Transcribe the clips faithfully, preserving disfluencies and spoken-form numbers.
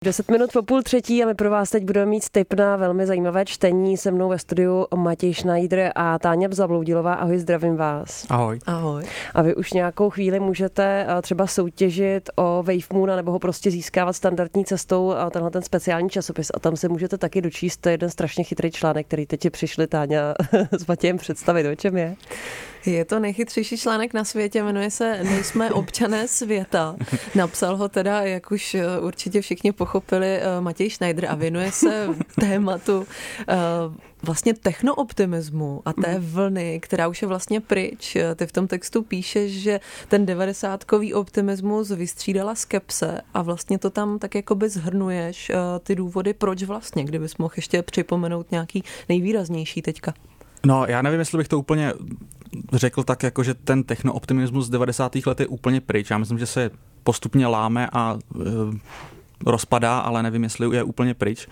Deset minut po půl třetí a my pro vás teď budeme mít tip na velmi zajímavé čtení. Se mnou ve studiu Matěj Schneider a Táňa Zabloudilová. Ahoj, zdravím vás. Ahoj. Ahoj. A vy už nějakou chvíli můžete třeba soutěžit o Wavemoon nebo ho prostě získávat standardní cestou a tenhle ten speciální časopis. A tam se můžete taky dočíst, to je jeden strašně chytrý článek, který teď přišli Táňa s Matějem představit. O čem je? Je to nejchytřejší článek na světě, jmenuje se Nejsme občané světa. Napsal ho teda, jak už určitě všichni pochopili, Matěj Schneider a věnuje se tématu vlastně technooptimismu a té vlny, která už je vlastně pryč. Ty v tom textu píšeš, že ten devadesátkový optimismus vystřídala skepse a vlastně to tam tak jakoby zhrnuješ ty důvody, proč vlastně, kdybys mohl ještě připomenout nějaký nejvýraznější teďka. No, já nevím, jestli bych to úplně řekl tak, jako že ten technooptimismus z devadesátých let je úplně pryč. Já myslím, že se postupně láme a e, rozpadá, ale nevím, jestli je úplně pryč.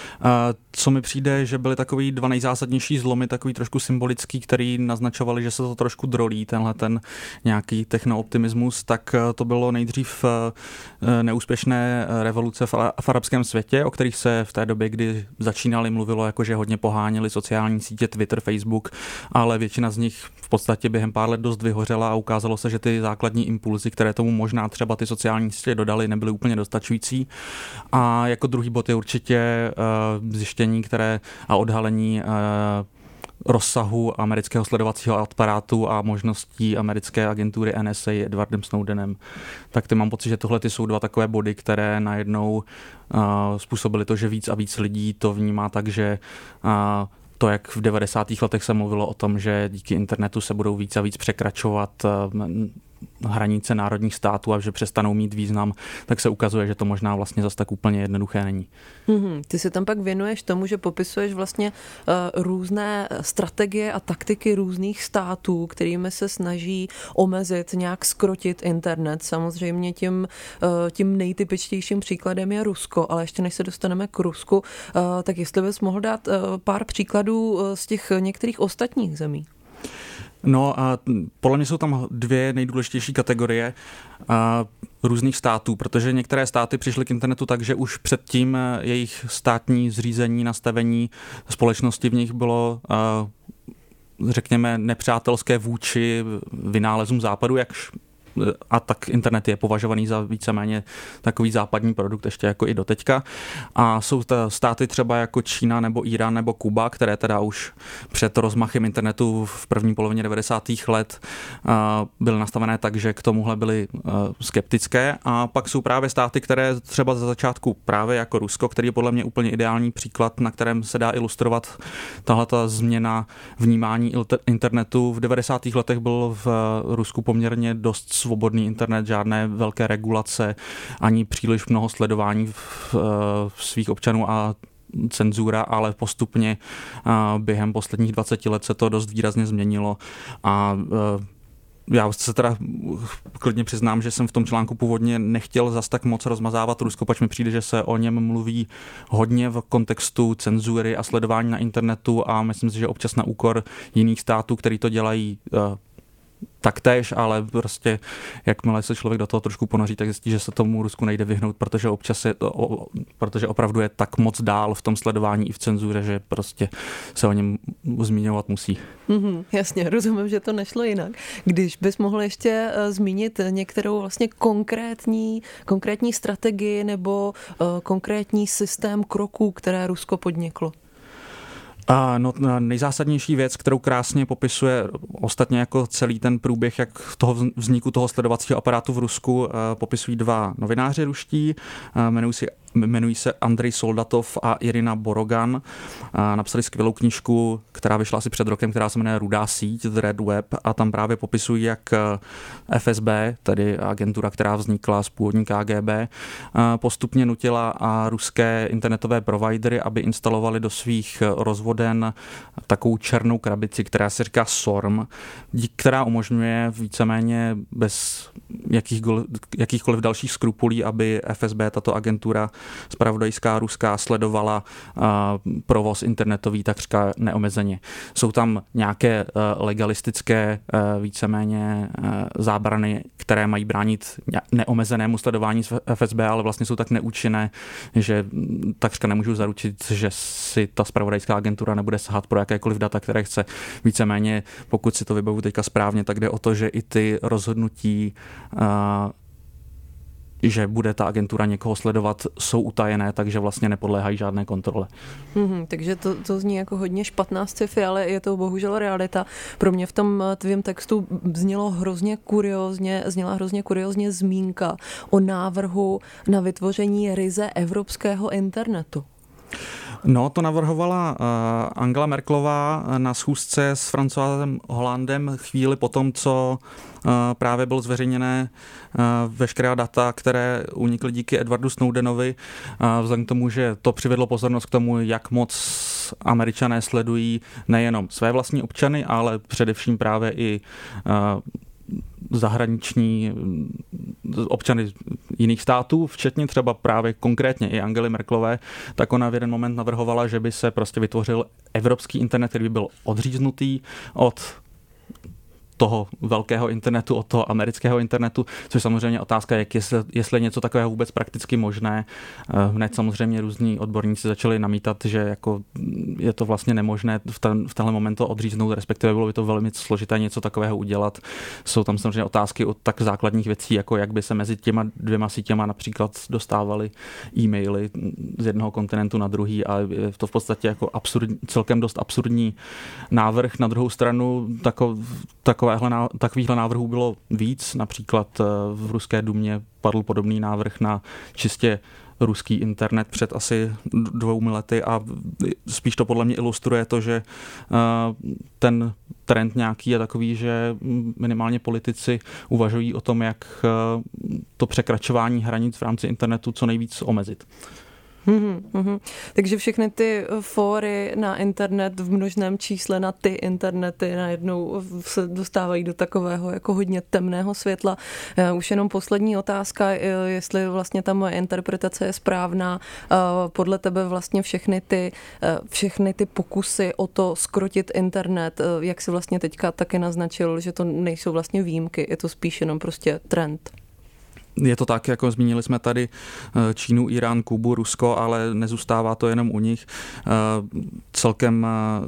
Co mi přijde, že byly takový dva nejzásadnější zlomy, takový trošku symbolický, který naznačovali, že se to trošku drolí, tenhle ten nějaký technooptimismus, tak to bylo nejdřív neúspěšné revoluce v arabském světě, o kterých se v té době, kdy začínali, mluvilo, jako že hodně poháněli sociální sítě, Twitter, Facebook, ale většina z nich v podstatě během pár let dost vyhořela a ukázalo se, že ty základní impulzy, které tomu možná třeba ty sociální sítě dodaly, nebyly úplně dostačující. A jako druhý bod je určitě uh, zjištění, které a odhalení uh, rozsahu amerického sledovacího aparátu a možností americké agentury N S A Edwardem Snowdenem. Tak ty mám pocit, že tohle ty jsou dva takové body, které najednou uh, způsobily to, že víc a víc lidí to vnímá tak, že uh, to, jak v devadesátých letech se mluvilo o tom, že díky internetu se budou víc a víc překračovat uh, hranice národních států a že přestanou mít význam, tak se ukazuje, že to možná vlastně zase tak úplně jednoduché není. Mm-hmm. Ty se tam pak věnuješ tomu, že popisuješ vlastně uh, různé strategie a taktiky různých států, kterými se snaží omezit, nějak zkrotit internet. Samozřejmě tím, uh, tím nejtypičtějším příkladem je Rusko, ale ještě než se dostaneme k Rusku, uh, tak jestli bys mohl dát uh, pár příkladů uh, z těch některých ostatních zemí. No a podle mě jsou tam dvě nejdůležitější kategorie a, různých států, protože některé státy přišly k internetu tak, že už předtím jejich státní zřízení, nastavení společnosti v nich bylo, a, řekněme, nepřátelské vůči vynálezům západu, jakž a tak internet je považovaný za víceméně takový západní produkt ještě jako i doteďka. A jsou to státy třeba jako Čína nebo Irán nebo Kuba, které teda už před rozmachem internetu v první polovině devadesátých let byly nastavené tak, že k tomuhle byly skeptické. A pak jsou právě státy, které třeba za začátku právě jako Rusko, který je podle mě úplně ideální příklad, na kterém se dá ilustrovat tahleta změna vnímání internetu. V devadesátých letech byl v Rusku poměrně dost svobodný internet, žádné velké regulace, ani příliš mnoho sledování v, v svých občanů a cenzura, ale postupně během posledních dvaceti let se to dost výrazně změnilo a já se teda klidně přiznám, že jsem v tom článku původně nechtěl zas tak moc rozmazávat Rusko, pač mi přijde, že se o něm mluví hodně v kontextu cenzury a sledování na internetu a myslím si, že občas na úkor jiných států, který to dělají taktéž, ale prostě jakmile se člověk do toho trošku ponoří, tak zjistí, že se tomu Rusku nejde vyhnout, protože občas je, o, protože opravdu je tak moc dál v tom sledování i v cenzuře, že prostě se o něm zmiňovat musí. Mm-hmm, jasně, rozumím, že to nešlo jinak. Když bys mohl ještě uh, zmínit některou vlastně konkrétní, konkrétní strategii nebo uh, konkrétní systém kroků, které Rusko podniklo. A no, nejzásadnější věc, kterou krásně popisuje ostatně jako celý ten průběh, jak toho vzniku toho sledovacího aparátu v Rusku popisují dva novináři ruští, jmenují si Jmenují se Andrej Soldatov a Irina Borogan. Napsali skvělou knížku, která vyšla asi před rokem, která se jmenuje Rudá síť, The Red Web, a tam právě popisují, jak F S B, tedy agentura, která vznikla z původní K G B, postupně nutila a ruské internetové providery, aby instalovali do svých rozvoden takovou černou krabici, která se říká S O R M, která umožňuje víceméně bez jakýchkoliv, jakýchkoliv dalších skrupulí, aby F S B, tato agentura, zpravodajská ruská sledovala provoz internetový takřka neomezeně. Jsou tam nějaké legalistické víceméně zábrany, které mají bránit neomezenému sledování z F S B, ale vlastně jsou tak neúčinné, že takřka nemůžu zaručit, že si ta zpravodajská agentura nebude sahat pro jakékoliv data, které chce. Víceméně, pokud si to vybavu teďka správně, tak jde o to, že i ty rozhodnutí, že bude ta agentura někoho sledovat, jsou utajené, takže vlastně nepodléhají žádné kontrole. Mm-hmm, takže to, to zní jako hodně špatná sci-fi, ale je to bohužel realita. Pro mě v tom tvém textu znělo hrozně kuriózně, zněla hrozně kuriózně zmínka o návrhu na vytvoření ryze evropského internetu. No, to navrhovala uh, Angela Merkelová na schůzce s Françoisem Hollandem chvíli po tom, co uh, právě bylo zveřejněné uh, veškerá data, které unikly díky Edwardu Snowdenovi. Uh, vzhledem k tomu, že to přivedlo pozornost k tomu, jak moc Američané sledují nejenom své vlastní občany, ale především právě i uh, zahraniční občany jiných států, včetně třeba právě konkrétně i Angely Merkelové, tak ona v jeden moment navrhovala, že by se prostě vytvořil evropský internet, který by byl odříznutý od toho velkého internetu, od toho amerického internetu, což samozřejmě otázka, jak jestli, jestli je něco takového vůbec prakticky možné. Hned samozřejmě různí odborníci začali namítat, že jako je to vlastně nemožné v, ten, v tenhle moment to odříznout, respektive bylo by to velmi složité něco takového udělat. Jsou tam samozřejmě otázky od tak základních věcí, jako jak by se mezi těma dvěma sítěma například dostávaly e-maily z jednoho kontinentu na druhý, a je to v podstatě jako absurd, celkem dost absurdní návrh. Na druhou stranu takov, takové Takovýchhle návrhů bylo víc, například v Ruské dumě padl podobný návrh na čistě ruský internet před asi dvoumi lety a spíš to podle mě ilustruje to, že ten trend nějaký je takový, že minimálně politici uvažují o tom, jak to překračování hranic v rámci internetu co nejvíc omezit. Hmm, hmm. Takže všechny ty fóry na internet v množném čísle, na ty internety najednou se dostávají do takového jako hodně temného světla. Už jenom poslední otázka, jestli vlastně ta moje interpretace je správná. Podle tebe vlastně všechny ty, všechny ty pokusy o to skrotit internet, jak si vlastně teďka taky naznačil, že to nejsou vlastně výjimky, je to spíš jenom prostě trend. Je to tak, jako zmínili jsme tady Čínu, Irán, Kubu, Rusko, ale nezůstává to jenom u nich. Celkem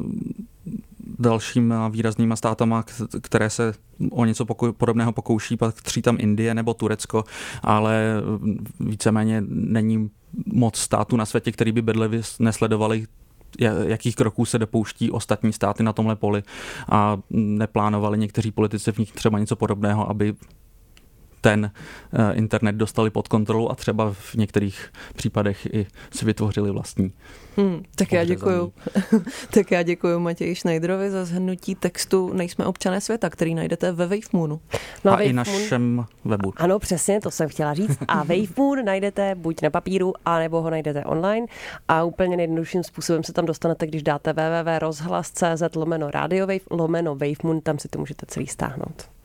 dalším výraznýma státama, které se o něco podobného pokouší, patří tam Indie nebo Turecko, ale víceméně není moc států na světě, který by bedlivě nesledovali, jakých kroků se dopouští ostatní státy na tomhle poli, a neplánovali někteří politici v nich třeba něco podobného, aby ten internet dostali pod kontrolu a třeba v některých případech i si vytvořili vlastní. Hmm, tak já děkuju. tak já děkuju Matěji Schneiderovi za shrnutí textu Nejsme občané světa, který najdete ve Wavemoonu. No, a Wave i našem Moon. Webu. Ano, přesně, to jsem chtěla říct. A Wavemoon najdete buď na papíru, anebo ho najdete online, a úplně nejjednodušším způsobem se tam dostanete, když dáte www tečka rozhlas tečka cz lomeno radiowave lomeno Wavemoon, tam si to můžete celý stáhnout.